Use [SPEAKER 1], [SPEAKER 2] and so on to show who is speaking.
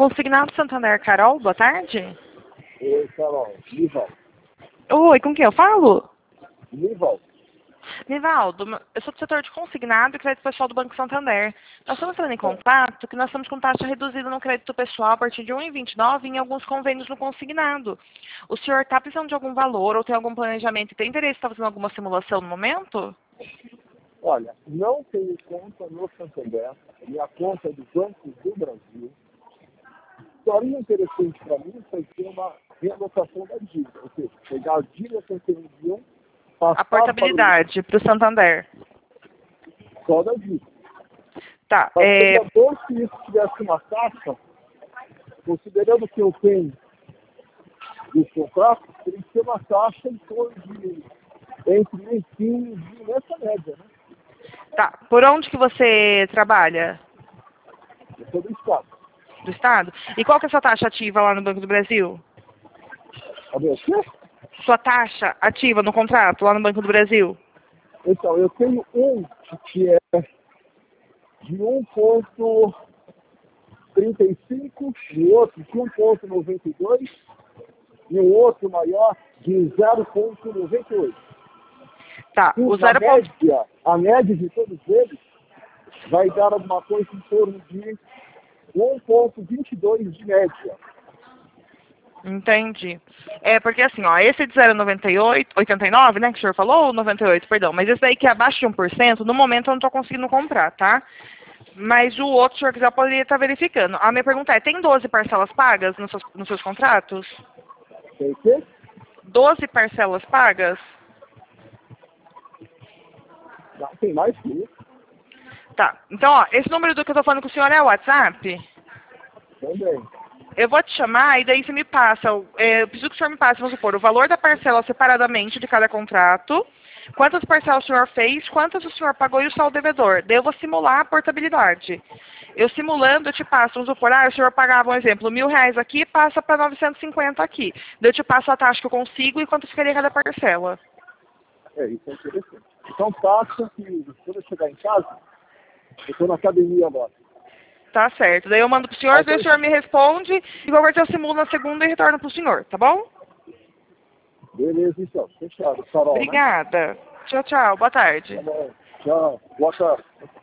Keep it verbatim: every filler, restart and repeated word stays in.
[SPEAKER 1] Consignado Santander, Carol, boa tarde.
[SPEAKER 2] Oi, Carol. Nivaldo.
[SPEAKER 1] Oi, com quem eu falo?
[SPEAKER 2] Nivaldo.
[SPEAKER 1] Nivaldo, eu sou do setor de consignado e crédito pessoal do Banco Santander. Nós estamos entrando em contato que nós estamos com taxa reduzida no crédito pessoal a partir de um vírgula vinte e nove em alguns convênios no consignado. O senhor está precisando de algum valor ou tem algum planejamento e tem interesse em estar fazendo alguma simulação no momento?
[SPEAKER 2] Olha, não tenho conta no Santander. Minha conta é do Banco do Brasil. Seria interessante para mim foi ter uma realocação da dívida. Ou seja, pegar a dívida que eu tenho de um, passar
[SPEAKER 1] A portabilidade para o Santander.
[SPEAKER 2] para o só da dívida.
[SPEAKER 1] Tá,
[SPEAKER 2] Mas
[SPEAKER 1] é...
[SPEAKER 2] seria bom se isso tivesse uma taxa, considerando que eu tenho dos contratos, teria que ter uma taxa em torno de entre um e quinze nessa média, né?
[SPEAKER 1] Tá, por onde que você trabalha?
[SPEAKER 2] Eu sou do Estado.
[SPEAKER 1] Do Estado? E qual que é a sua taxa ativa lá no Banco do Brasil?
[SPEAKER 2] A meu quê?
[SPEAKER 1] Sua taxa ativa no contrato lá no Banco do Brasil?
[SPEAKER 2] Então, eu tenho um que é de um vírgula trinta e cinco, e outro de um vírgula noventa e dois, e o outro maior de zero vírgula noventa e oito.
[SPEAKER 1] Tá,
[SPEAKER 2] E
[SPEAKER 1] o
[SPEAKER 2] a
[SPEAKER 1] zero ponto...
[SPEAKER 2] média, a média de todos eles vai dar alguma coisa em torno de um vírgula vinte e dois de média.
[SPEAKER 1] Entendi. É, porque assim, ó, esse de zero vírgula noventa e oito, oitenta e nove, né, que o senhor falou, ou noventa e oito, perdão, mas esse daí que é abaixo de um por cento, no momento eu não estou conseguindo comprar, tá? Mas o outro, se o senhor quiser, eu poderia estar verificando. A minha pergunta é, tem doze parcelas pagas nos seus, nos seus contratos?
[SPEAKER 2] Tem que?
[SPEAKER 1] doze parcelas pagas?
[SPEAKER 2] Não, tem mais que isso
[SPEAKER 1] Tá, então, ó, esse número do que eu tô falando com o senhor é o WhatsApp?
[SPEAKER 2] também.
[SPEAKER 1] Eu vou te chamar e daí você me passa, é, eu preciso que o senhor me passe, vamos supor, o valor da parcela separadamente de cada contrato, quantas parcelas o senhor fez, quantas o senhor pagou e o saldo devedor. Daí eu vou simular a portabilidade. Eu simulando, eu te passo, vamos supor, ah, o senhor pagava, um exemplo, mil reais aqui, passa para novecentos e cinquenta aqui. Daí eu te passo a taxa que eu consigo e quanto ficaria cada parcela.
[SPEAKER 2] É, isso é interessante. Então, taxa que quando eu chegar em casa, eu estou na academia agora.
[SPEAKER 1] Tá certo. Daí eu mando pro senhor,
[SPEAKER 2] Aí,
[SPEAKER 1] daí o senhor me responde e qualquer coisa eu simulo na segunda e retorno pro senhor, tá bom?
[SPEAKER 2] beleza, então. Fechado, Carol, né?
[SPEAKER 1] Obrigada. Tchau, tchau. Boa tarde.
[SPEAKER 2] Tá bom. Tchau. Boa tarde.